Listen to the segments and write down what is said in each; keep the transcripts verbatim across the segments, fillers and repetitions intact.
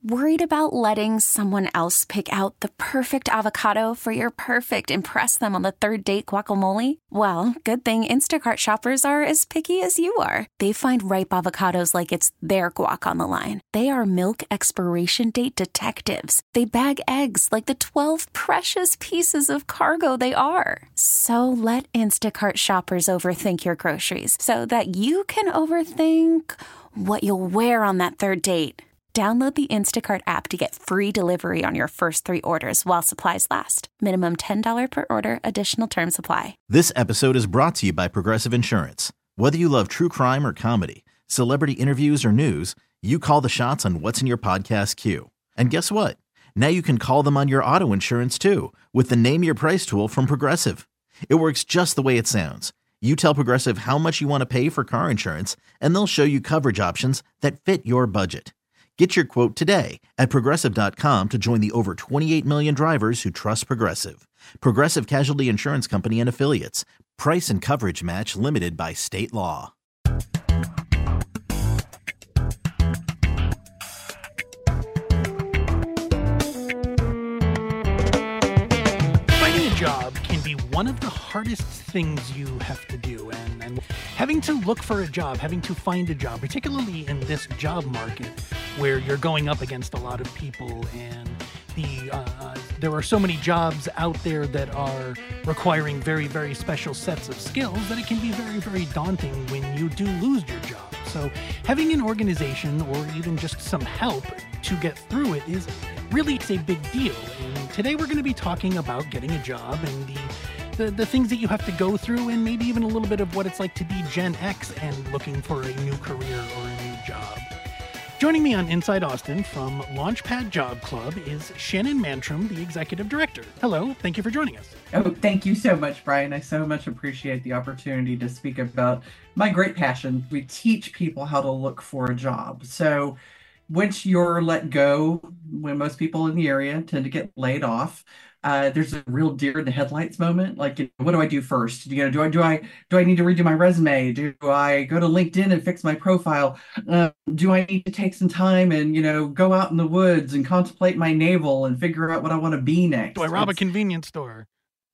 Worried about letting someone else pick out the perfect avocado for your perfect impress them on the third date guacamole? Well, good thing Instacart shoppers are as picky as you are. They find ripe avocados like it's their guac on the line. They are milk expiration date detectives. They bag eggs like the twelve precious pieces of cargo they are. So let Instacart shoppers overthink your groceries so that you can overthink what you'll wear on that third date. Download the Instacart app to get free delivery on your first three orders while supplies last. Minimum ten dollars per order. Additional terms apply. This episode is brought to you by Progressive Insurance. Whether you love true crime or comedy, celebrity interviews or news, you call the shots on what's in your podcast queue. And guess what? Now you can call them on your auto insurance too with the Name Your Price tool from Progressive. It works just the way it sounds. You tell Progressive how much you want to pay for car insurance, and they'll show you coverage options that fit your budget. Get your quote today at Progressive dot com to join the over twenty-eight million drivers who trust Progressive. Progressive Casualty Insurance Company and Affiliates. Price and coverage match limited by state law. Finding a job can be one of the hardest things you have to do, and, and having to look for a job, having to find a job, particularly in this job market where you're going up against a lot of people, and the uh, there are so many jobs out there that are requiring very, very special sets of skills that it can be very, very daunting when you do lose your job. So having an organization or even just some help to get through it is really a big deal. And today we're going to be talking about getting a job and the The, the things that you have to go through, and maybe even a little bit of what it's like to be Gen X and looking for a new career or a new job. Joining me on Inside Austin from Launchpad Job Club is Shannon Mantrum, the Executive Director. Hello, thank you for joining us. Oh, thank you so much, Brian. I so much appreciate the opportunity to speak about my great passion. We teach people how to look for a job. So once you're let go, when most people in the area tend to get laid off, Uh, there's a real deer in the headlights moment. Like, you know, what do I do first? You know, do I do I do I need to redo my resume? Do I go to LinkedIn and fix my profile? Uh, do I need to take some time and, you know, go out in the woods and contemplate my navel and figure out what I want to be next? Do I rob It's, a convenience store?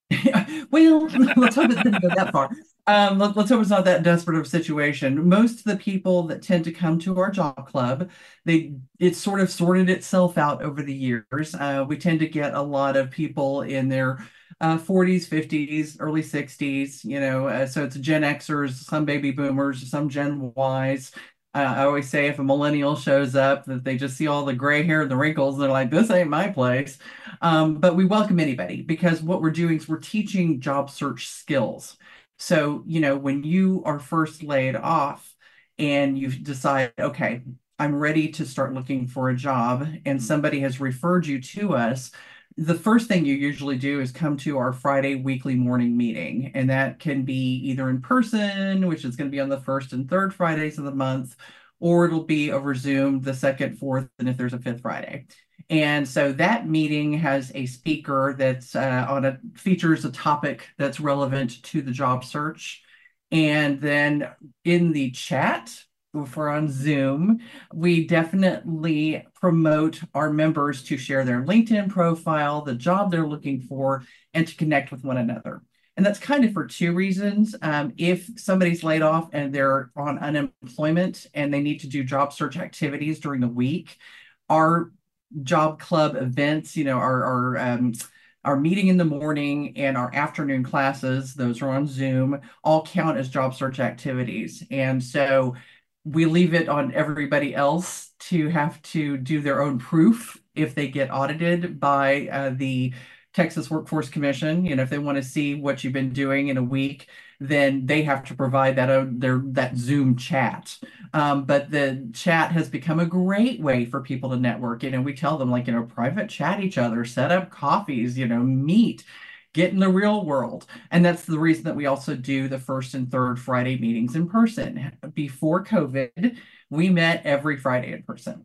well, let's hope it didn't go that far. Um, let, let's hope it's not that desperate of a situation. Most of the people that tend to come to our job club, they it's sort of sorted itself out over the years. Uh, we tend to get a lot of people in their uh, forties, fifties, early sixties, you know, uh, so it's Gen Xers, some baby boomers, some Gen Ys. Uh, I always say if a millennial shows up, that they just see all the gray hair and the wrinkles, and they're like, this ain't my place. Um, but we welcome anybody, because what we're doing is we're teaching job search skills. So, you know, when you are first laid off and you decide, okay, I'm ready to start looking for a job, and somebody has referred you to us, the first thing you usually do is come to our Friday weekly morning meeting. And that can be either in person, which is going to be on the first and third Fridays of the month, or it'll be over Zoom the second, fourth, and if there's a fifth Friday. And so that meeting has a speaker that's uh, on a features a topic that's relevant to the job search. And then in the chat, if we're on Zoom, we definitely promote our members to share their LinkedIn profile, the job they're looking for, and to connect with one another. And that's kind of for two reasons. Um, if somebody's laid off and they're on unemployment and they need to do job search activities during the week, our job club events, you know, our, our, um, our meeting in the morning and our afternoon classes, those are on Zoom, all count as job search activities. And so we leave it on everybody else to have to do their own proof if they get audited by uh, the Texas Workforce Commission. You know, if they want to see what you've been doing in a week, then they have to provide that uh, their that Zoom chat. Um, but the chat has become a great way for people to network. You know, we tell them, like, you know, private chat each other, set up coffees, you know, meet, get in the real world. And that's the reason that we also do the first and third Friday meetings in person. Before COVID, we met every Friday in person.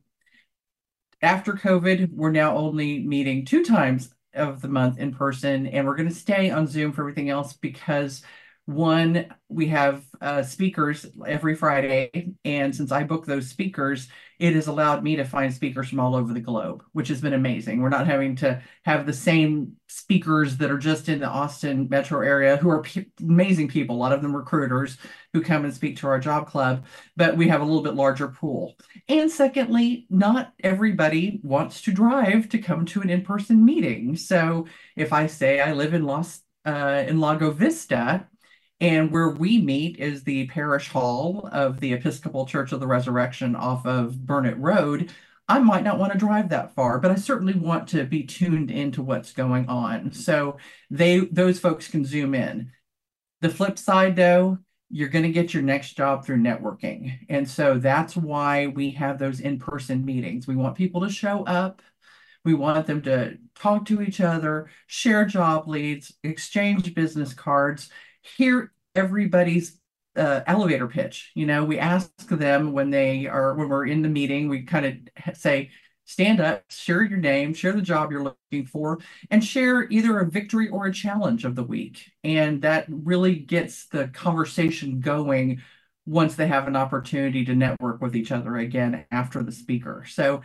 After COVID, we're now only meeting two times of the month in person, and we're going to stay on Zoom for everything else, because One, we have uh, speakers every Friday, and since I book those speakers, it has allowed me to find speakers from all over the globe, which has been amazing. We're not having to have the same speakers that are just in the Austin metro area who are p- amazing people, a lot of them recruiters who come and speak to our job club, but we have a little bit larger pool. And secondly, not everybody wants to drive to come to an in-person meeting. So if I say I live in Los uh, in Lago Vista, and where we meet is the parish hall of the Episcopal Church of the Resurrection off of Burnett Road, I might not want to drive that far, but I certainly want to be tuned into what's going on. So they those folks can zoom in. The flip side, though, you're going to get your next job through networking. And so that's why we have those in-person meetings. We want people to show up. We want them to talk to each other, share job leads, exchange business cards, hear everybody's uh, elevator pitch. You know, we ask them when they are, when we're in the meeting, we kind of say, stand up, share your name, share the job you're looking for, and share either a victory or a challenge of the week. And that really gets the conversation going once they have an opportunity to network with each other again after the speaker. So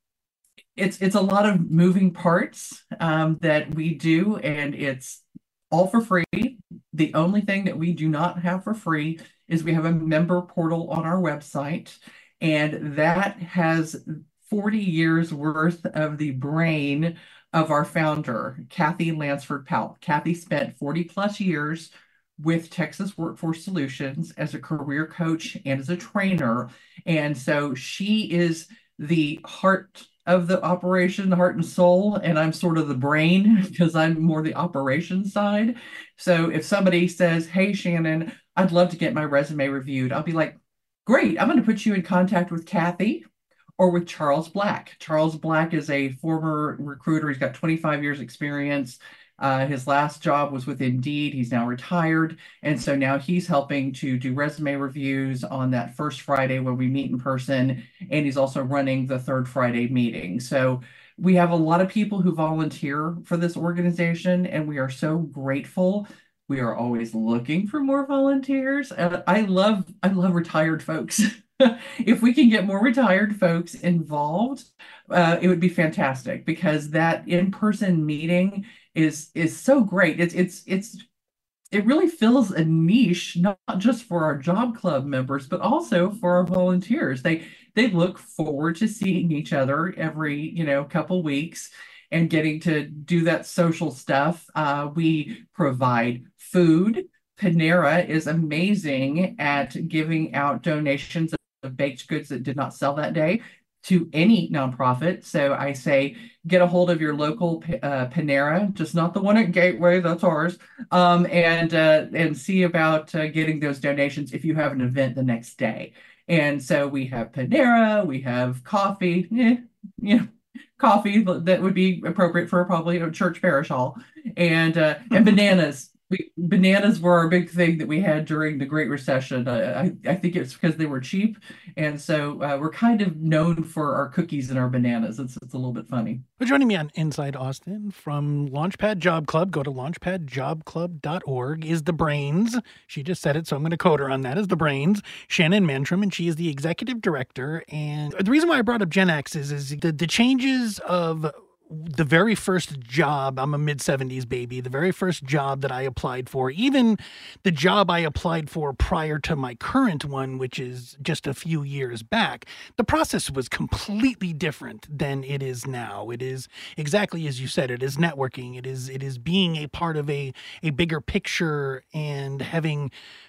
it's it's a lot of moving parts um, that we do, and it's all for free. The only thing that we do not have for free is we have a member portal on our website, and that has forty years worth of the brain of our founder, Kathy Lansford Powell. Kathy spent forty plus years with Texas Workforce Solutions as a career coach and as a trainer. And so she is the heart of the operation, the heart and soul, and I'm sort of the brain because I'm more the operation side. So if somebody says, hey, Shannon, I'd love to get my resume reviewed, I'll be like, great, I'm going to put you in contact with Kathy or with Charles Black. Charles Black is a former recruiter. He's got twenty-five years experience. Uh, his last job was with Indeed. He's now retired. And so now he's helping to do resume reviews on that first Friday when we meet in person. And he's also running the third Friday meeting. So we have a lot of people who volunteer for this organization, and we are so grateful. We are always looking for more volunteers. Uh, I love, I love retired folks. If we can get more retired folks involved, uh, it would be fantastic, because that in-person meeting is is so great. It's it's it's it really fills a niche, not just for our job club members, but also for our volunteers. They they look forward to seeing each other every, you know, couple weeks and getting to do that social stuff. Uh, we provide food. Panera is amazing at giving out donations of baked goods that did not sell that day to any nonprofit. So I say, get a hold of your local uh, Panera, just not the one at Gateway, that's ours, um, and uh, and see about uh, getting those donations if you have an event the next day. And so we have Panera, we have coffee, eh, you know, coffee that would be appropriate for probably a church parish hall, and uh, and bananas. We, bananas were our big thing that we had during the Great Recession. Uh, I, I think it's because they were cheap. And so uh, we're kind of known for our cookies and our bananas. It's, it's a little bit funny. Well, joining me on Inside Austin from Launchpad Job Club, go to launchpad job club dot org, is the brains. She just said it, so I'm going to quote her on that, is the brains, Shannon Mantrum, and she is the executive director. And the reason why I brought up Gen X is, is the, the changes of the very first job. I'm a mid seventies baby. The very first job that I applied for, even the job I applied for prior to my current one, which is just a few years back, the process was completely different than it is now. It is exactly as you said. It is networking. It is, it is being a part of a, a bigger picture and having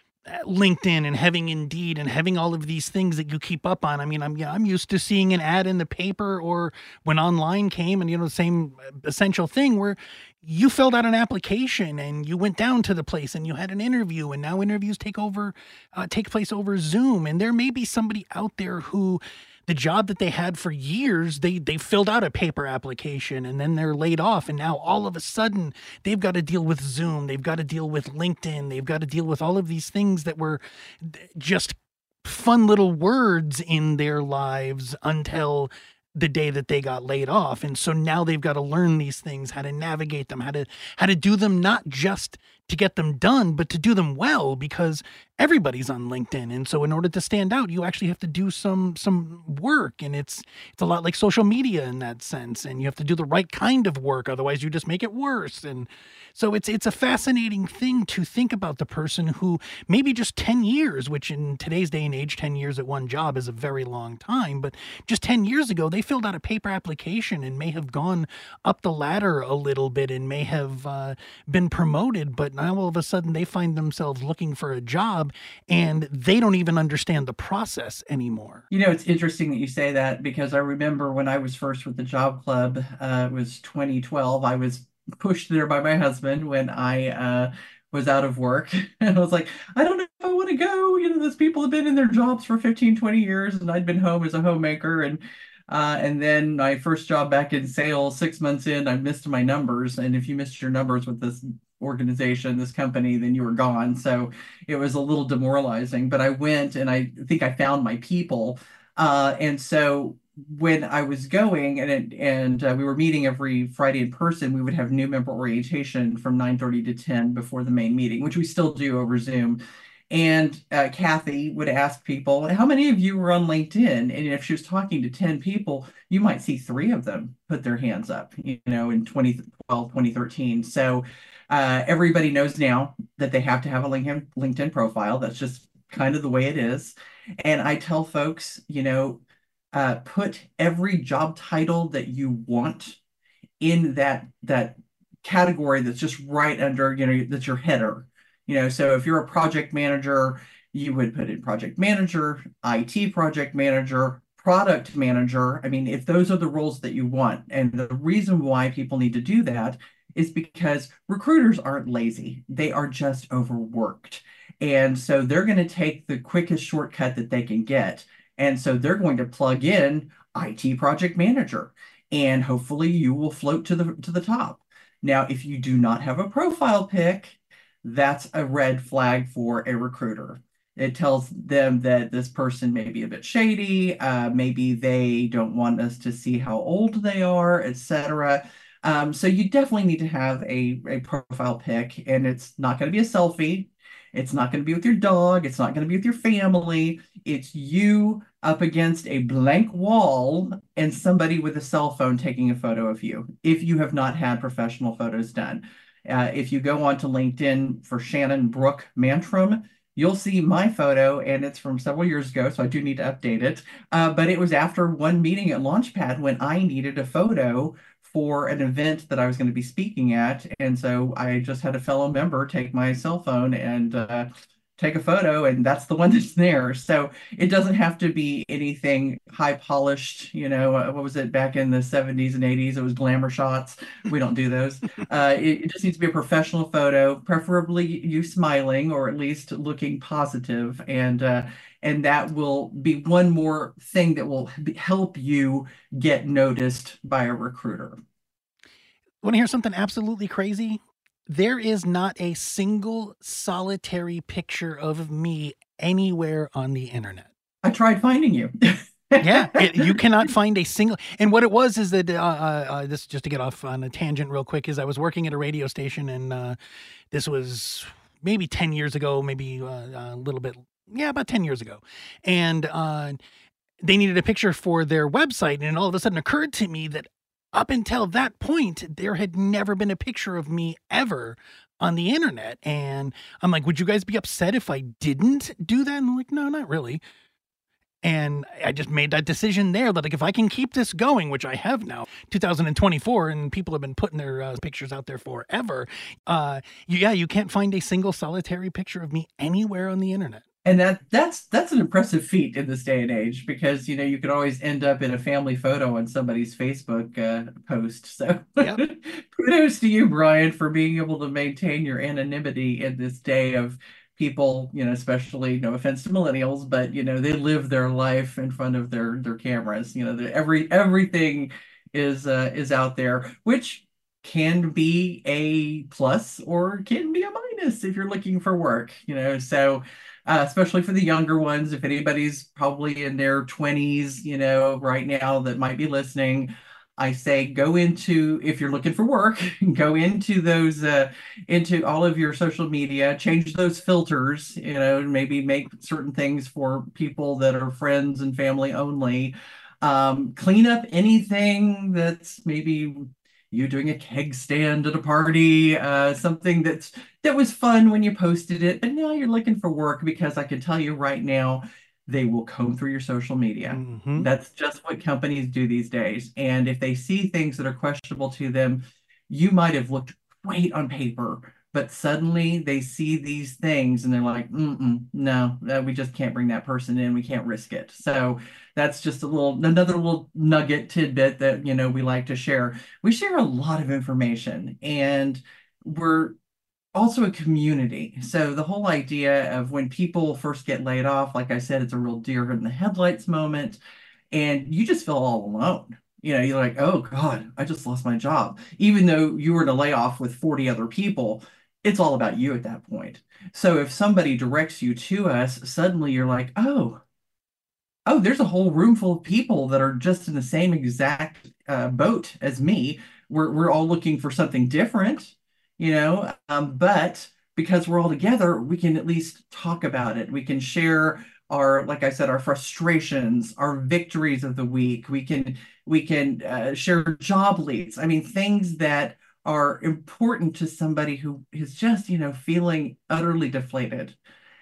LinkedIn and having Indeed and having all of these things that you keep up on. I mean, I'm, yeah, I'm used to seeing an ad in the paper or when online came, and, you know, the same essential thing where you filled out an application and you went down to the place and you had an interview, and now interviews take over, uh, take place over Zoom. And there may be somebody out there who the job that they had for years, they they filled out a paper application and then they're laid off. And now all of a sudden they've got to deal with Zoom. They've got to deal with LinkedIn. They've got to deal with all of these things that were just fun little words in their lives until the day that they got laid off. And so now they've got to learn these things, how to navigate them, how to, how to do them, not just to get them done, but to do them well, because everybody's on LinkedIn. And so in order to stand out, you actually have to do some some work. And it's it's a lot like social media in that sense. And you have to do the right kind of work. Otherwise, you just make it worse. And so it's it's a fascinating thing to think about the person who maybe just ten years, which in today's day and age, ten years at one job is a very long time. But just ten years ago, they filled out a paper application and may have gone up the ladder a little bit and may have uh, been promoted. But now all of a sudden they find themselves looking for a job and they don't even understand the process anymore. You know, it's interesting that you say that, because I remember when I was first with the job club, uh, it was twenty twelve. I was pushed there by my husband when I uh, was out of work. And I was like, I don't know if I want to go. You know, those people have been in their jobs for fifteen, twenty years, and I'd been home as a homemaker. And uh, and then my first job back in sales, six months in, I missed my numbers. And if you missed your numbers with this organization, this company, then you were gone. So it was a little demoralizing, but I went and I think I found my people. Uh, and so when I was going and it, and uh, we were meeting every Friday in person, we would have new member orientation from nine thirty to ten before the main meeting, which we still do over Zoom. And uh, Kathy would ask people, how many of you were on LinkedIn? And if she was talking to ten people, you might see three of them put their hands up, you know, in twenty twelve, twenty thirteen. So uh, everybody knows now that they have to have a LinkedIn, LinkedIn profile. That's just kind of the way it is. And I tell folks, you know, uh, put every job title that you want in that, that category that's just right under, you know, that's your header. You know, so if you're a project manager, you would put in project manager, I T project manager, product manager. I mean, if those are the roles that you want. And the reason why people need to do that is because recruiters aren't lazy. They are just overworked. And so they're going to take the quickest shortcut that they can get. And so they're going to plug in I T project manager, and hopefully you will float to the to the top. Now, if you do not have a profile pic, that's a red flag for a recruiter. It tells them that this person may be a bit shady. Uh, maybe they don't want us to see how old they are, et cetera. Um, so you definitely need to have a, a profile pic, and it's not going to be a selfie. It's not going to be with your dog. It's not going to be with your family. It's you up against a blank wall and somebody with a cell phone taking a photo of you, if you have not had professional photos done. Uh, if you go onto LinkedIn for Shannon Brooke Mantrum, you'll see my photo, and it's from several years ago, so I do need to update it. Uh, but it was after one meeting at Launchpad when I needed a photo for an event that I was going to be speaking at. And so I just had a fellow member take my cell phone and uh, take a photo, and that's the one that's there. So it doesn't have to be anything high polished, you know, uh, what was it back in the seventies and eighties? It was glamour shots. We don't do those. Uh, it, it just needs to be a professional photo, preferably you smiling or at least looking positive. And, uh, and that will be one more thing that will help you get noticed by a recruiter. Want to hear something absolutely crazy? There is not a single solitary picture of me anywhere on the internet. I tried finding you. Yeah, it, you cannot find a single. And what it was is that, uh, uh, this, just to get off on a tangent real quick, is I was working at a radio station, and uh, this was maybe ten years ago, maybe uh, a little bit, yeah, about ten years ago. And uh, they needed a picture for their website, and all of a sudden occurred to me that up until that point, there had never been a picture of me ever on the internet. And I'm like, would you guys be upset if I didn't do that? And I'm like, no, not really. And I just made that decision there that, like, if I can keep this going, which I have now, two thousand twenty-four, and people have been putting their uh, pictures out there forever. Uh, yeah, you can't find a single solitary picture of me anywhere on the internet. And that that's that's an impressive feat in this day and age, because, you know, you could always end up in a family photo on somebody's Facebook uh, post. So yep. Kudos to you, Brian, for being able to maintain your anonymity in this day of people, you know, especially, no offense to millennials, but, you know, they live their life in front of their their cameras. You know, every everything is uh, is out there, which can be a plus or can be a minus if you're looking for work, you know. So Uh, especially for the younger ones, if anybody's probably in their twenties, you know, right now that might be listening, I say go into, if you're looking for work, go into those uh, into all of your social media, change those filters, you know, maybe make certain things for people that are friends and family only. Um, clean up anything that's maybe you doing a keg stand at a party, uh, something that's that was fun when you posted it, and now you're looking for work because I can tell you right now, they will comb through your social media. Hmm. That's just what companies do these days. And if they see things that are questionable to them, you might have looked great on paper, but suddenly they see these things and they're like, mm-mm, no, uh, we just can't bring that person in. We can't risk it. So that's just a little, another little nugget tidbit that, you know, we like to share. We share a lot of information and we're also a community. So the whole idea of when people first get laid off, like I said, it's a real deer in the headlights moment, and you just feel all alone. You know, you're like, oh God, I just lost my job. Even though you were in a layoff with forty other people, it's all about you at that point. So if somebody directs you to us, suddenly you're like, oh, oh, there's a whole room full of people that are just in the same exact uh, boat as me. We're we're all looking for something different, you know. Um, but because we're all together, we can at least talk about it. We can share our, like I said, our frustrations, our victories of the week. We can we can uh, share job leads. I mean, things that are important to somebody who is just, you know, feeling utterly deflated.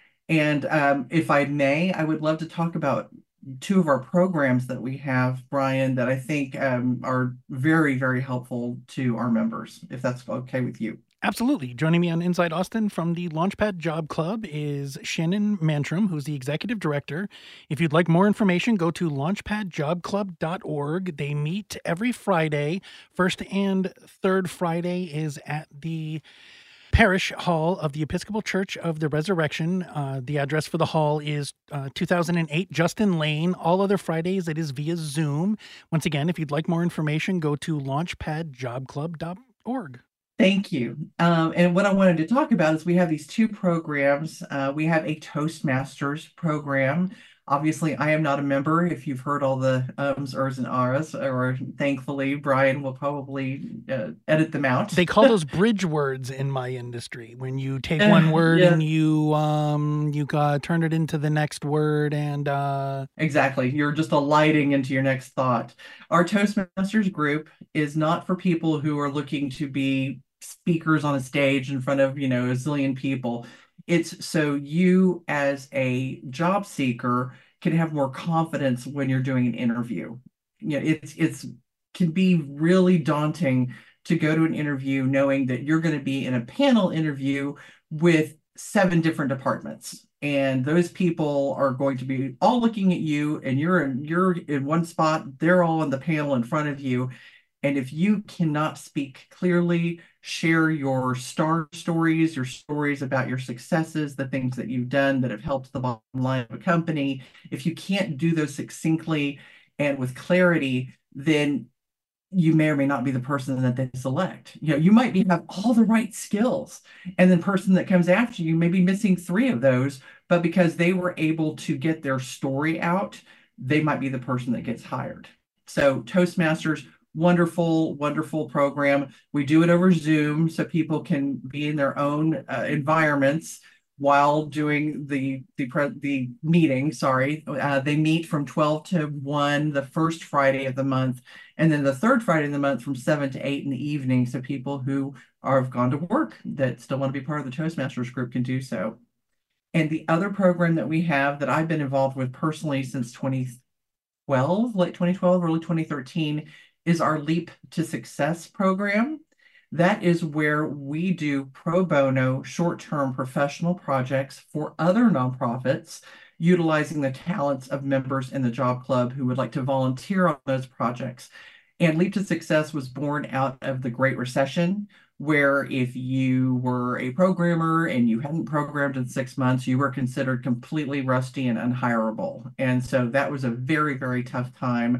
And um, if I may, I would love to talk about two of our programs that we have, Brian, that I think um, are very, very helpful to our members, if that's okay with you. Absolutely. Joining me on Inside Austin from the Launchpad Job Club is Shannon Mantrum, who's the executive director. If you'd like more information, go to launchpad job club dot org. They meet every Friday. First and third Friday is at the Parish Hall of the Episcopal Church of the Resurrection. Uh, the address for the hall is uh, two thousand eight Justin Lane. All other Fridays, it is via Zoom. Once again, if you'd like more information, go to launchpad job club dot org. Thank you. Um, and what I wanted to talk about is we have these two programs. Uh, we have a Toastmasters program. Obviously, I am not a member. If you've heard all the ums, ers, and ahs, or thankfully, Brian will probably uh, edit them out. They call those bridge words in my industry. When you take one word Yeah. and you um you uh, turn it into the next word, and uh, Exactly. You're just alighting into your next thought. Our Toastmasters group is not for people who are looking to be speakers on a stage in front of, you know, a zillion people. It's so you, as a job seeker, can have more confidence when you're doing an interview. You know, it's it's can be really daunting to go to an interview knowing that you're going to be in a panel interview with seven different departments, and those people are going to be all looking at you, and you're in you're in one spot, they're all on the panel in front of you. And if you cannot speak clearly, share your star stories, your stories about your successes, the things that you've done that have helped the bottom line of a company, if you can't do those succinctly and with clarity, then you may or may not be the person that they select. You know, you might be have all the right skills, and the person that comes after you may be missing three of those, but because they were able to get their story out, they might be the person that gets hired. So Toastmasters, wonderful, wonderful program. We do it over Zoom so people can be in their own uh, environments while doing the the the meeting. Sorry, uh, they meet from twelve to one the first Friday of the month, and then the third Friday of the month from seven to eight in the evening. So people who are have gone to work that still want to be part of the Toastmasters group can do so. And the other program that we have that I've been involved with personally since twenty twelve, late twenty twelve, early twenty thirteen, is our Leap to Success program. That is where we do pro bono short-term professional projects for other nonprofits, utilizing the talents of members in the job club who would like to volunteer on those projects. And Leap to Success was born out of the Great Recession, where if you were a programmer and you hadn't programmed in six months, you were considered completely rusty and unhireable. And so that was a very, very tough time.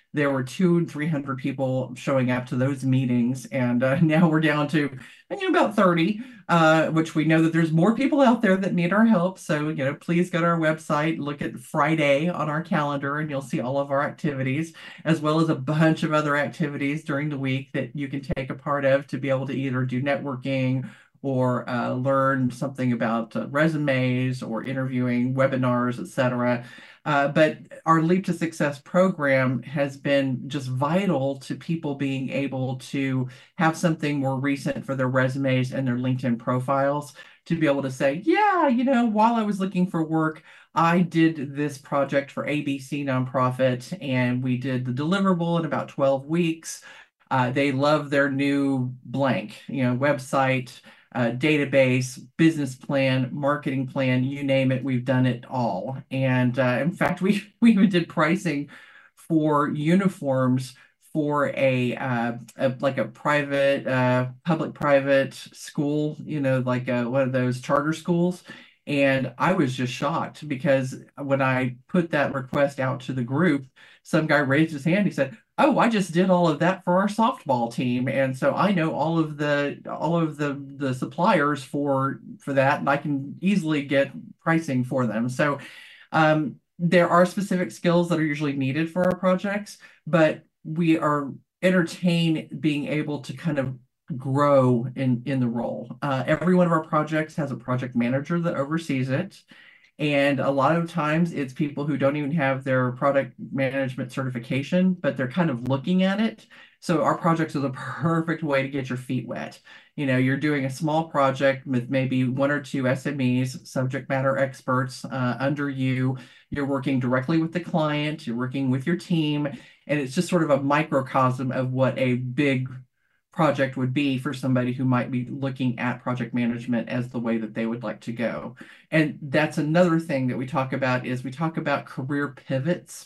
there were two and three hundred people showing up to those meetings, and uh, now we're down to you know, about thirty, uh, which we know that there's more people out there that need our help. So, you know, please go to our website, look at Friday on our calendar, and you'll see all of our activities, as well as a bunch of other activities during the week that you can take a part of to be able to either do networking or uh, learn something about uh, resumes or interviewing, webinars, et cetera. Uh, but our Leap to Success program has been just vital to people being able to have something more recent for their resumes and their LinkedIn profiles to be able to say, yeah, you know, while I was looking for work, I did this project for A B C nonprofit, and we did the deliverable in about twelve weeks. Uh, they love their new blank, you know, website, uh, database, business plan, marketing plan, you name it, we've done it all. And uh, in fact, we, we even did pricing for uniforms for a, uh, a like a private, uh, public-private school, you know, like a, one of those charter schools. And I was just shocked because when I put that request out to the group, some guy raised his hand. He said, "Oh, I just did all of that for our softball team, and so I know all of the all of the the suppliers for for that, and I can easily get pricing for them." So um, there are specific skills that are usually needed for our projects, but we are entertain being able to kind of grow in in the role. Uh, every one of our projects has a project manager that oversees it. And a lot of times it's people who don't even have their product management certification, but they're kind of looking at it. So our projects are the perfect way to get your feet wet. You know, you're doing a small project with maybe one or two S M Es, subject matter experts uh, under you. You're working directly with the client, you're working with your team, and it's just sort of a microcosm of what a big project would be for somebody who might be looking at project management as the way that they would like to go. And that's another thing that we talk about is we talk about career pivots.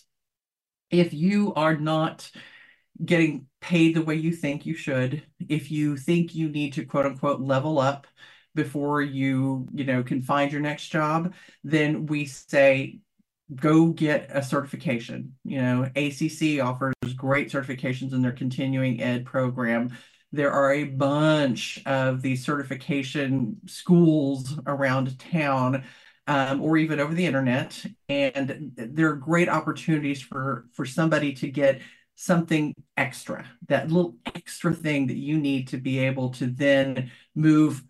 If you are not getting paid the way you think you should, if you think you need to quote unquote level up before you, you know, can find your next job, then we say, go get a certification. You know, A C C offers great certifications in their continuing ed program. There are a bunch of these certification schools around town, um, or even over the internet. And there are great opportunities for, for somebody to get something extra, that little extra thing that you need to be able to then move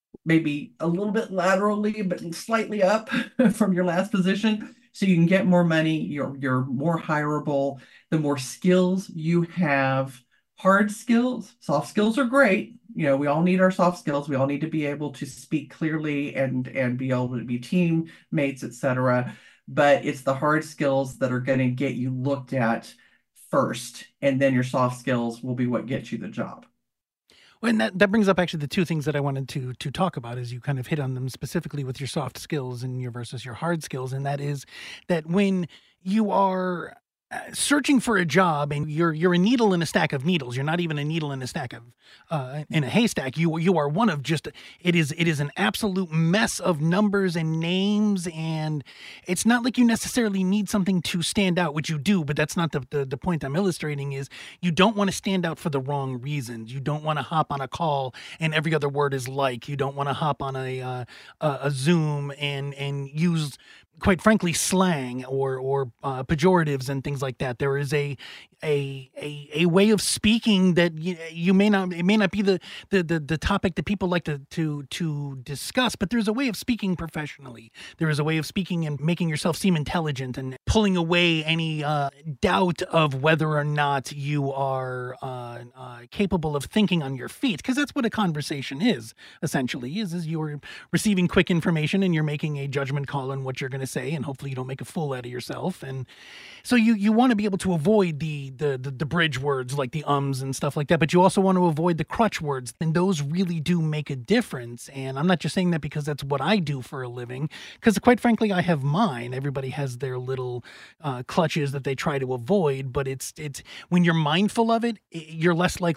maybe a little bit laterally, but slightly up from your last position. So you can get more money, you're, you're more hireable, the more skills you have. Hard skills, soft skills are great. You know, we all need our soft skills. We all need to be able to speak clearly and, and be able to be teammates, et cetera. But it's the hard skills that are going to get you looked at first, and then your soft skills will be what gets you the job. Well, and that, that brings up actually the two things that I wanted to to talk about, as you kind of hit on them specifically with your soft skills and your versus your hard skills. And that is that when you are searching for a job and you're you're a needle in a stack of needles, you're not even a needle in a stack of uh, in a haystack. You you are one of just it is it is an absolute mess of numbers and names, and it's not like you necessarily need something to stand out, which you do, but that's not the the, the point I'm illustrating. Is you don't want to stand out for the wrong reasons. You don't want to hop on a call and every other word is like. You don't want to hop on a uh, a, a Zoom and and use, quite frankly, slang or or uh, pejoratives and things like that. There is a a a, a way of speaking that you, you may not it may not be the, the the the topic that people like to to to discuss, but there's a way of speaking professionally. There is a way of speaking and making yourself seem intelligent and pulling away any uh, doubt of whether or not you are uh, uh, capable of thinking on your feet, because that's what a conversation is essentially. Is is you're receiving quick information and you're making a judgment call on what you're going to say, and hopefully you don't make a fool out of yourself. And so you you want to be able to avoid the, the the the bridge words like the ums and stuff like that, but you also want to avoid the crutch words, and those really do make a difference. And I'm not just saying that because that's what I do for a living, because quite frankly I have mine. Everybody has their little uh, clutches that they try to avoid, but it's it's when you're mindful of it, you're less likely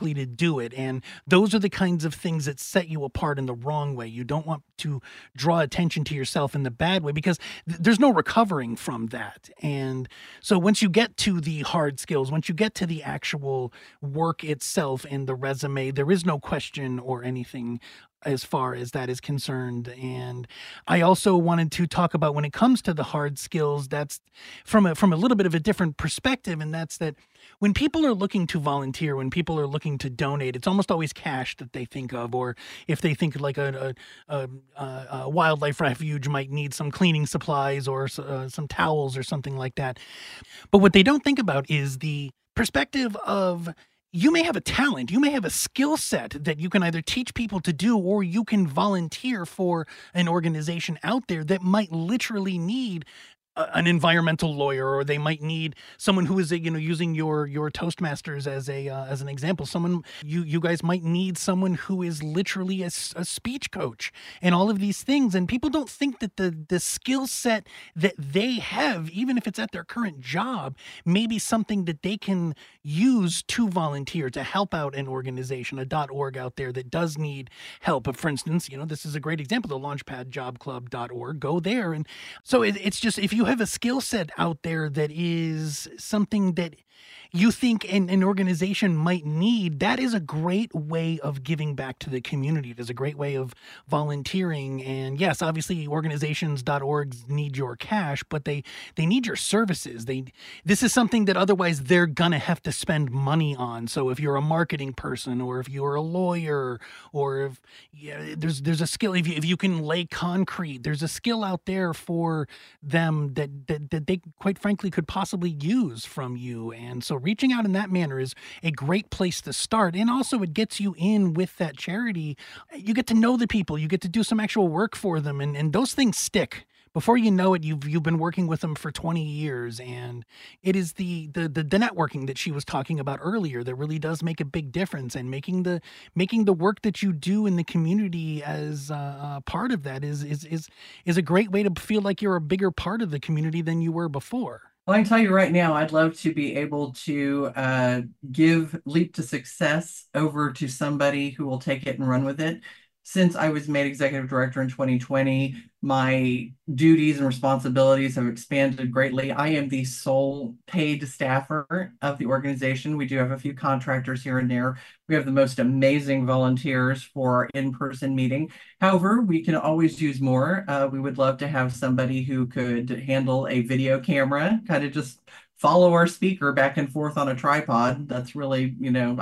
likely to do it. And those are the kinds of things that set you apart in the wrong way. You don't want to draw attention to yourself in the bad way, because th- there's no recovering from that. And so once you get to the hard skills, once you get to the actual work itself and the resume, there is no question or anything as far as that is concerned. And I also wanted to talk about, when it comes to the hard skills, that's from a from a little bit of a different perspective, and that's that when people are looking to volunteer, when people are looking to donate, it's almost always cash that they think of. Or if they think like a, a, a, a wildlife refuge might need some cleaning supplies or uh, some towels or something like that. But what they don't think about is the perspective of, you may have a talent, you may have a skill set that you can either teach people to do, or you can volunteer for an organization out there that might literally need an environmental lawyer, or they might need someone who is, you know, using your your Toastmasters as a uh, as an example. Someone you you guys might need someone who is literally a, a speech coach, and all of these things. And people don't think that the the skill set that they have, even if it's at their current job, may be something that they can use to volunteer, to help out an organization, a .org out there that does need help. But for instance, you know, this is a great example, the launchpad job club dot org. Go there. And so it, it's just, if you have a skill set out there that is something that you think an, an organization might need, that is a great way of giving back to the community. It is a great way of volunteering. And yes, obviously organizations dot org need your cash, but they they need your services. They this is something that otherwise they're gonna have to spend money on. So if you're a marketing person, or if you're a lawyer, or if yeah, there's there's a skill, if you, if you can lay concrete, there's a skill out there for them that, that that they quite frankly could possibly use from you. And so reaching out in that manner is a great place to start. And also it gets you in with that charity. You get to know the people, you get to do some actual work for them, and, and those things stick. Before you know it, you've you've been working with them for twenty years, and it is the, the the the networking that she was talking about earlier that really does make a big difference. And making the making the work that you do in the community as uh, part of that is is is is a great way to feel like you're a bigger part of the community than you were before. Well, I can tell you right now, I'd love to be able to uh, give Leap to Success over to somebody who will take it and run with it. Since I was made executive director in twenty twenty, my duties and responsibilities have expanded greatly. I am the sole paid staffer of the organization. We do have a few contractors here and there. We have the most amazing volunteers for our in-person meeting. However, we can always use more. Uh, we would love to have somebody who could handle a video camera, kind of just follow our speaker back and forth on a tripod. That's really, you know,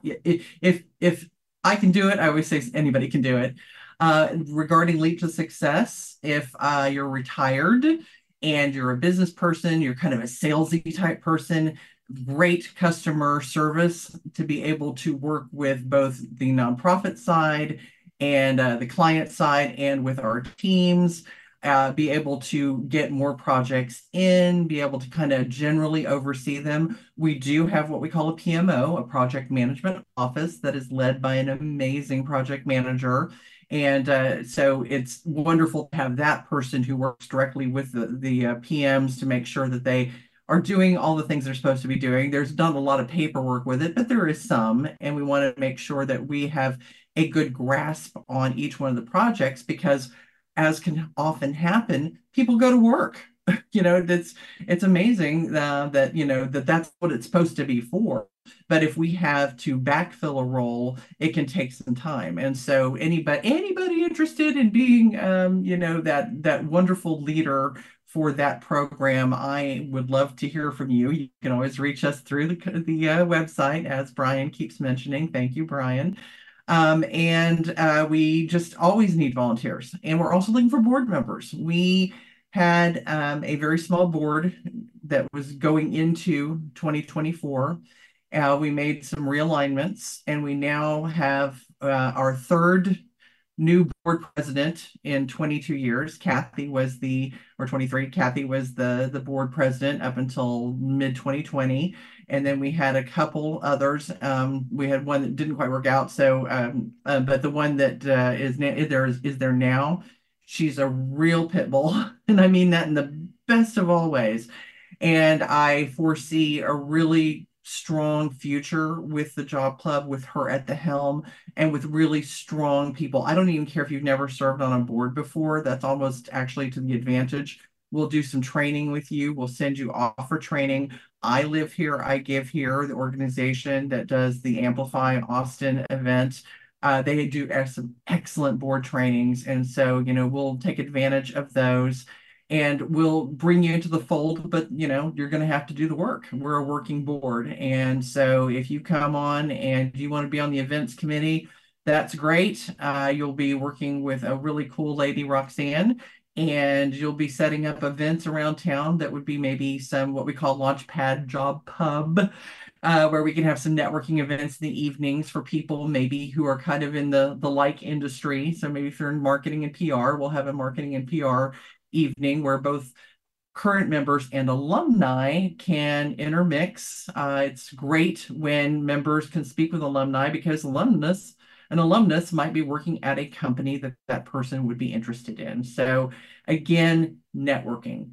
if if I can do it, I always say anybody can do it. Uh, regarding Leap to Success, if uh, you're retired and you're a business person, you're kind of a salesy type person, great customer service to be able to work with both the nonprofit side and uh, the client side, and with our teams, uh, be able to get more projects in, be able to kind of generally oversee them. We do have what we call a P M O, a project management office, that is led by an amazing project manager. And uh, so it's wonderful to have that person who works directly with the, the uh, P Ms to make sure that they are doing all the things they're supposed to be doing. There's not a lot of paperwork with it, but there is some. And we want to make sure that we have a good grasp on each one of the projects, because as can often happen, people go to work. You know, that's it's amazing uh, that, you know, that that's what it's supposed to be for. But if we have to backfill a role, it can take some time. And so anybody anybody interested in being, um, you know, that that wonderful leader for that program, I would love to hear from you. You can always reach us through the, the uh, website, as Brian keeps mentioning. Thank you, Brian. Um, and uh, we just always need volunteers. And we're also looking for board members. We had um, a very small board that was going into twenty twenty-four. Uh, we made some realignments, and we now have uh, our third new board president in twenty-two years. Kathy was the, or twenty-three, Kathy was the, the board president up until mid twenty twenty. And then we had a couple others. Um, we had one that didn't quite work out. So, um, uh, but the one that uh, is, is there is, is there now. She's a real pit bull, and I mean that in the best of all ways. And I foresee a really strong future with the job club, with her at the helm, and with really strong people. I don't even care if you've never served on a board before. That's almost actually to the advantage. We'll do some training with you. We'll send you off for training. I Live Here, I Give Here, the organization that does the Amplify Austin event. Uh, they do some excellent board trainings. And so, you know, we'll take advantage of those and we'll bring you into the fold, but, you know, you're going to have to do the work. We're a working board. And so if you come on and you want to be on the events committee, that's great. Uh, you'll be working with a really cool lady, Roxanne, and you'll be setting up events around town that would be maybe some what we call Launchpad Job Pub, uh, where we can have some networking events in the evenings for people maybe who are kind of in the, the like industry. So maybe if you're in marketing and P R, we'll have a marketing and P R evening where both current members and alumni can intermix. Uh, it's great when members can speak with alumni because alumnus an alumnus might be working at a company that that person would be interested in. So again, networking.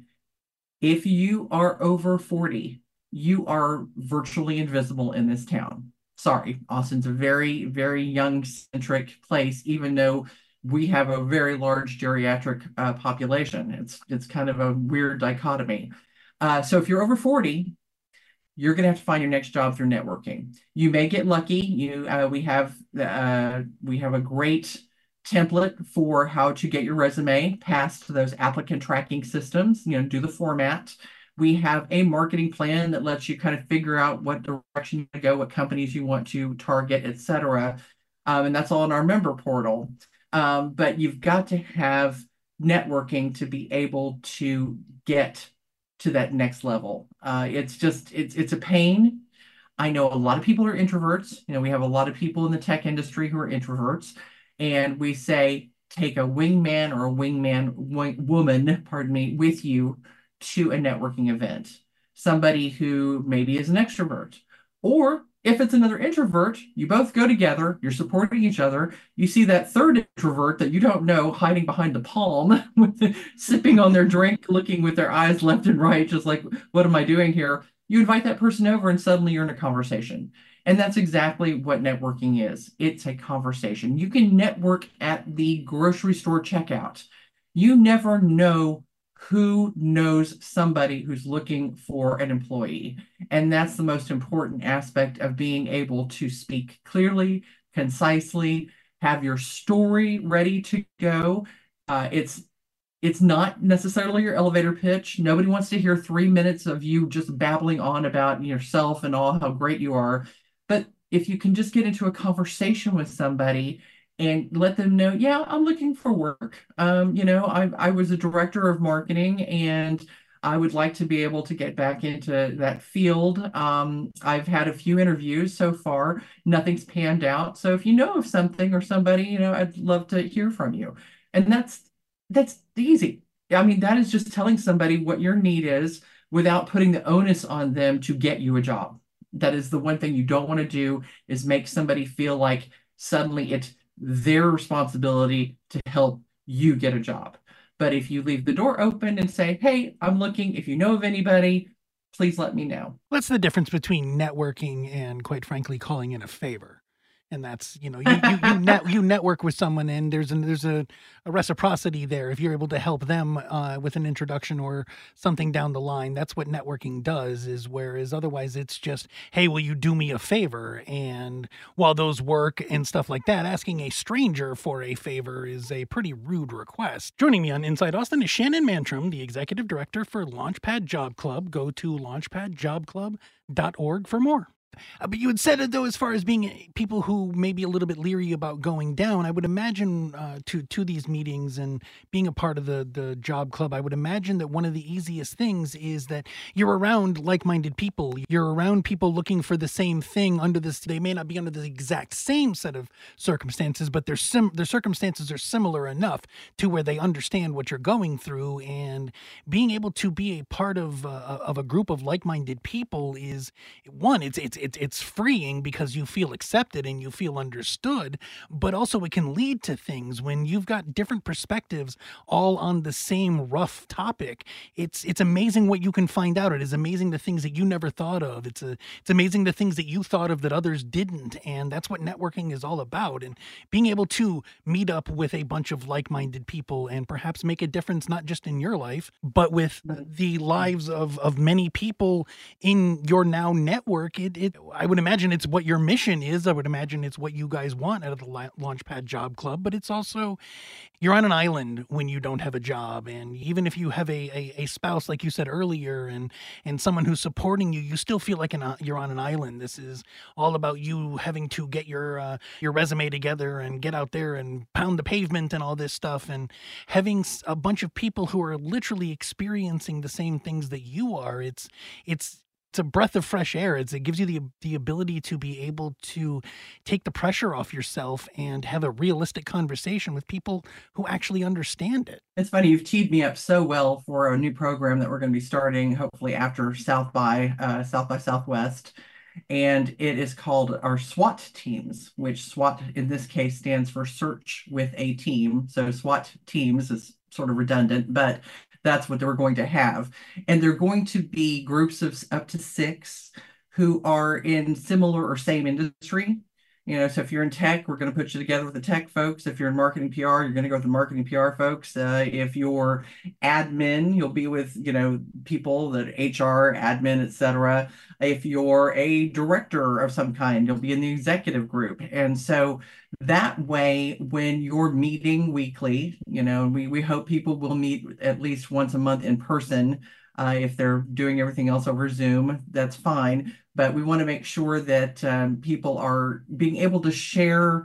If you are over forty, you are virtually invisible in this town. Sorry, Austin's a very, very young-centric place, even though we have a very large geriatric uh, population. It's, it's kind of a weird dichotomy. Uh, so if you're over forty, you're going to have to find your next job through networking. You may get lucky. You, uh, we have uh, we have a great template for how to get your resume past those applicant tracking systems. You know, do the format. We have a marketing plan that lets you kind of figure out what direction you want to go, what companies you want to target, et cetera. Um, and that's all in our member portal. Um, but you've got to have networking to be able to get to that next level. Uh, it's just, it's, it's a pain. I know a lot of people are introverts. You know, we have a lot of people in the tech industry who are introverts, and we say, take a wingman or a wingman wing, woman, pardon me, with you to a networking event. Somebody who maybe is an extrovert, or if it's another introvert, you both go together, you're supporting each other. You see that third introvert that you don't know hiding behind the palm, with the, sipping on their drink, looking with their eyes left and right, just like, what am I doing here? You invite that person over and suddenly you're in a conversation. And that's exactly what networking is. It's a conversation. You can network at the grocery store checkout. You never know who knows somebody who's looking for an employee. And that's the most important aspect of being able to speak clearly, concisely, have your story ready to go. Uh, it's it's not necessarily your elevator pitch. Nobody wants to hear three minutes of you just babbling on about yourself and all how great you are. But if you can just get into a conversation with somebody and let them know, yeah, I'm looking for work. Um, you know, I, I was a director of marketing and I would like to be able to get back into that field. Um, I've had a few interviews so far. Nothing's panned out. So if you know of something or somebody, you know, I'd love to hear from you. And that's that's easy. I mean, that is just telling somebody what your need is without putting the onus on them to get you a job. That is the one thing you don't want to do, is make somebody feel like suddenly it's their responsibility to help you get a job. But if you leave the door open and say, hey, I'm looking, if you know of anybody, please let me know. What's the difference between networking and, quite frankly, calling in a favor? And that's, you know, you you you, net, you network with someone, and there's a, there's a, a reciprocity there. If you're able to help them uh, with an introduction or something down the line, that's what networking does. Is whereas otherwise it's just, hey, will you do me a favor? And while those work and stuff like that, asking a stranger for a favor is a pretty rude request. Joining me on Inside Austin is Shannon Mantrum, the executive director for Launchpad Job Club. Go to launchpad job club dot org for more. Uh, but you had said it, though, as far as being people who may be a little bit leery about going down, I would imagine uh, to to these meetings and being a part of the, the job club, I would imagine that one of the easiest things is that you're around like-minded people. You're around people looking for the same thing under this. They may not be under the exact same set of circumstances, but their, sim, their circumstances are similar enough to where they understand what you're going through. And being able to be a part of uh, of a group of like-minded people is, one, it's it's it's it's freeing because you feel accepted and you feel understood, but also it can lead to things when you've got different perspectives all on the same rough topic. It's it's amazing what you can find out. It is amazing the things that you never thought of. It's a it's amazing the things that you thought of that others didn't, and that's what networking is all about. And being able to meet up with a bunch of like-minded people and perhaps make a difference not just in your life, but with the lives of of many people in your now network. It, it I would imagine it's what your mission is. I would imagine it's what you guys want out of the Launchpad Job Club, but it's also you're on an island when you don't have a job. And even if you have a, a, a spouse, like you said earlier, and and someone who's supporting you, you still feel like an, you're on an island. This is all about you having to get your uh, your resume together and get out there and pound the pavement and all this stuff, and having a bunch of people who are literally experiencing the same things that you are. It's it's it's a breath of fresh air. It's, it gives you the the ability to be able to take the pressure off yourself and have a realistic conversation with people who actually understand it. It's funny, you've teed me up so well for a new program that we're going to be starting hopefully after South by uh, South by Southwest. And it is called our SWAT teams, which SWAT in this case stands for Search with a Team. So SWAT teams is sort of redundant, but that's what we're going to have. And they're going to be groups of up to six who are in similar or same industry. You know, so if you're in tech, we're going to put you together with the tech folks. If you're in marketing P R, you're going to go with the marketing P R folks. Uh, if you're admin, you'll be with, you know, people that H R, admin, et cetera. If you're a director of some kind, you'll be in the executive group. And so that way, when you're meeting weekly, you know, we, we hope people will meet at least once a month in person. Uh, if they're doing everything else over Zoom, that's fine. But we want to make sure that um, people are being able to share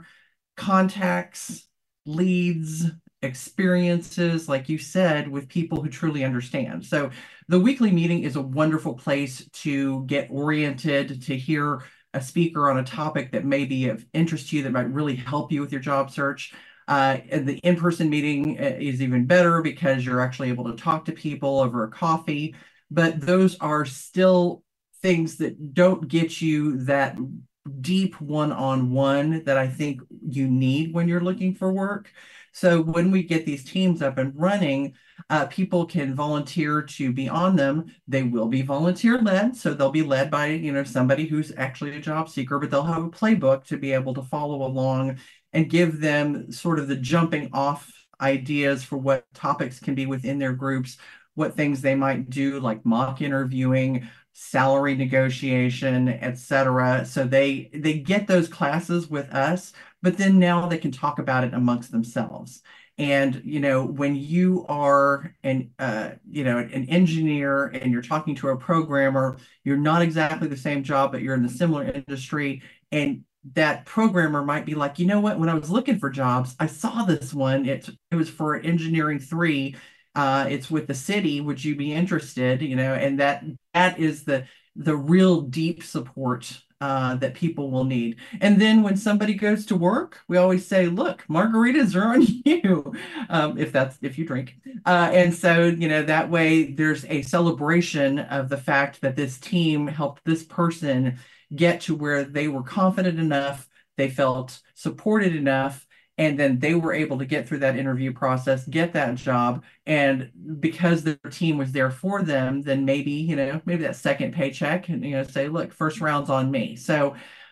contacts, leads, experiences, like you said, with people who truly understand. So the weekly meeting is a wonderful place to get oriented, to hear a speaker on a topic that may be of interest to you, that might really help you with your job search. Uh, and the in-person meeting is even better because you're actually able to talk to people over a coffee. But those are still things that don't get you that deep one-on-one that I think you need when you're looking for work. So when we get these teams up and running, uh, people can volunteer to be on them. They will be volunteer-led, so they'll be led by, you know, somebody who's actually a job seeker, but they'll have a playbook to be able to follow along and give them sort of the jumping off ideas for what topics can be within their groups, what things they might do, like mock interviewing, salary negotiation, et cetera. So they they get those classes with us, but then now they can talk about it amongst themselves. And, you know, when you are an, uh, you know, an engineer and you're talking to a programmer, you're not exactly the same job, but you're in a similar industry. And that programmer might be like, you know what, when I was looking for jobs, I saw this one. It, it was for engineering three. Uh, it's with the city. Would you be interested? You know, and that that is the the real deep support uh, that people will need. And then when somebody goes to work, we always say, look, margaritas are on you, um, if that's if you drink. Uh, and so, you know, that way there's a celebration of the fact that this team helped this person get to where they were confident enough, they felt supported enough, and then they were able to get through that interview process, get that job. And because their team was there for them, then maybe, you know, maybe that second paycheck and, you know, say, look, first round's on me. So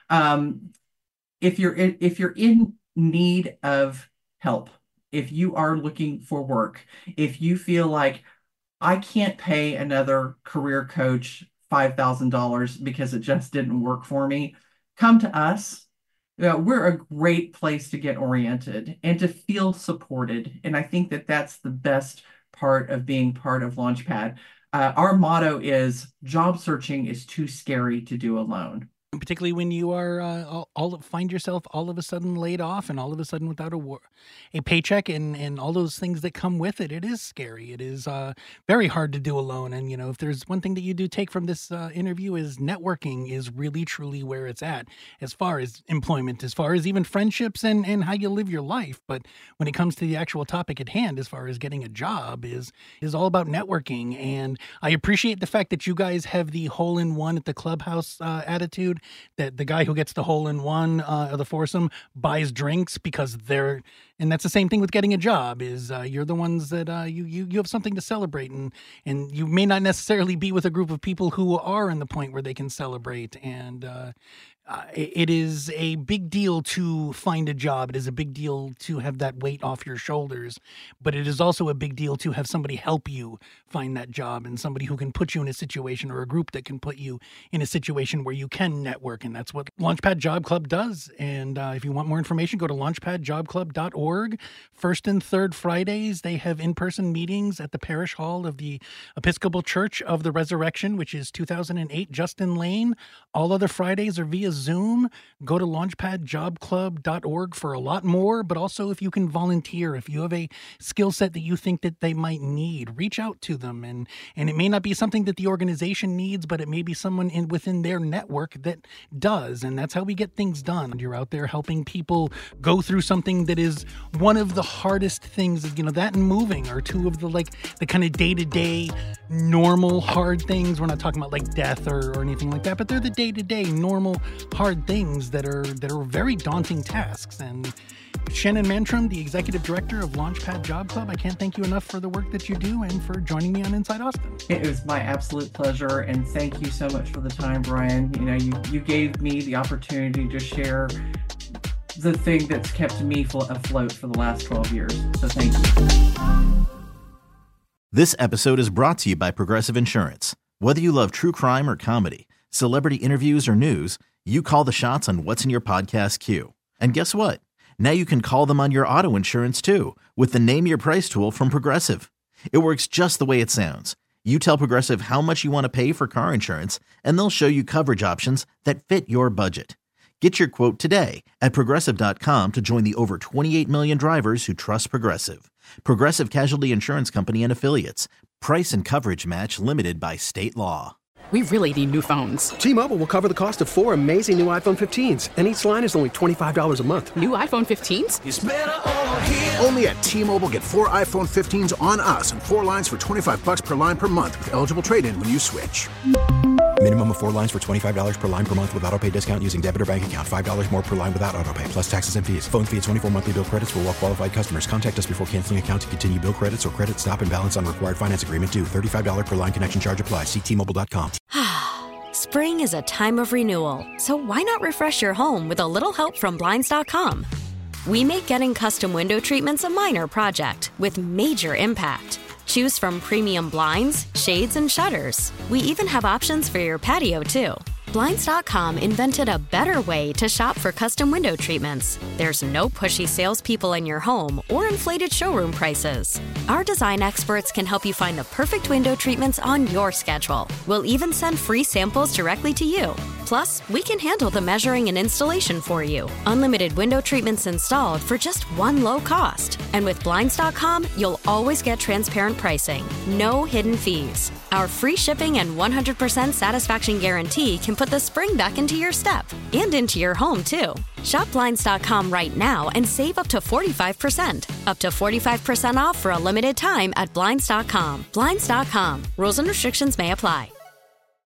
um, if you're if you're in need of help, if you are looking for work, if you feel like I can't pay another career coach five thousand dollars because it just didn't work for me, come to us. Uh, we're a great place to get oriented and to feel supported. And I think that that's the best part of being part of Launchpad. Uh, our motto is job searching is too scary to do alone. Particularly when you are uh, all, all find yourself all of a sudden laid off and all of a sudden without a war, a paycheck and, and all those things that come with it. It is scary. It is uh, very hard to do alone. And, you know, if there's one thing that you do take from this uh, interview is networking is really, truly where it's at as far as employment, as far as even friendships and, and how you live your life. But when it comes to the actual topic at hand, as far as getting a job is, is all about networking. And I appreciate the fact that you guys have the hole in one at the clubhouse uh, attitude. that the guy who gets the hole in one uh, of the foursome buys drinks because they're, and that's the same thing with getting a job is uh, you're the ones that uh, you, you, you have something to celebrate, and, and you may not necessarily be with a group of people who are in the point where they can celebrate. And, uh, Uh, it is a big deal to find a job. It is a big deal to have that weight off your shoulders, but it is also a big deal to have somebody help you find that job, and somebody who can put you in a situation, or a group that can put you in a situation where you can network. And that's what Launchpad Job Club does. And uh, if you want more information, go to launchpad job club dot org. First and third Fridays, they have in-person meetings at the Parish Hall of the Episcopal Church of the Resurrection, which is two thousand eight Justin Lane. All other Fridays are via Zoom. Go to launchpad job club dot org for a lot more, but also if you can volunteer, if you have a skill set that you think that they might need, reach out to them. And and it may not be something that the organization needs, but it may be someone in within their network that does. And that's how we get things done. You're out there helping people go through something that is one of the hardest things, you know, that and moving are two of the like the kind of day-to-day normal hard things. We're not talking about like death or, or anything like that, but they're the day-to-day normal hard things that are that are very daunting tasks. And Shannon Mantrum, the executive director of Launchpad Job Club, I can't thank you enough for the work that you do and for joining me on Inside Austin. It was my absolute pleasure, and thank you so much for the time, Brian. You know, you you gave me the opportunity to share the thing that's kept me afloat for the last twelve years. So thank you. This episode is brought to you by Progressive Insurance. Whether you love true crime or comedy, celebrity interviews or news, you call the shots on what's in your podcast queue. And guess what? Now you can call them on your auto insurance too, with the Name Your Price tool from Progressive. It works just the way it sounds. You tell Progressive how much you want to pay for car insurance, and they'll show you coverage options that fit your budget. Get your quote today at progressive dot com to join the over twenty-eight million drivers who trust Progressive. Progressive Casualty Insurance Company and Affiliates. Price and coverage match limited by state law. We really need new phones. T-Mobile will cover the cost of four amazing new iPhone fifteens, and each line is only twenty-five dollars a month. New iPhone fifteens? It's better over here. Only at T-Mobile, get four iPhone fifteens on us and four lines for twenty-five bucks per line per month with eligible trade-in when you switch. Minimum of four lines for twenty-five dollars per line per month with autopay discount using debit or bank account. five dollars more per line without autopay, plus taxes and fees. Phone fee at twenty-four monthly bill credits for well-qualified customers. Contact us before canceling account to continue bill credits or credit stop and balance on required finance agreement due. thirty-five dollars per line connection charge applies. See T Mobile dot com. Spring is a time of renewal, so why not refresh your home with a little help from Blinds dot com? We make getting custom window treatments a minor project with major impact. Choose from premium blinds, shades, and shutters. We even have options for your patio, too. Blinds dot com invented a better way to shop for custom window treatments. There's no pushy salespeople in your home or inflated showroom prices. Our design experts can help you find the perfect window treatments on your schedule. We'll even send free samples directly to you. Plus, we can handle the measuring and installation for you. Unlimited window treatments installed for just one low cost. And with Blinds dot com, you'll always get transparent pricing. No hidden fees. Our free shipping and one hundred percent satisfaction guarantee can put the spring back into your step and into your home, too. Shop Blinds dot com right now and save up to forty-five percent. Up to forty-five percent off for a limited time at Blinds dot com. Blinds dot com. Rules and restrictions may apply.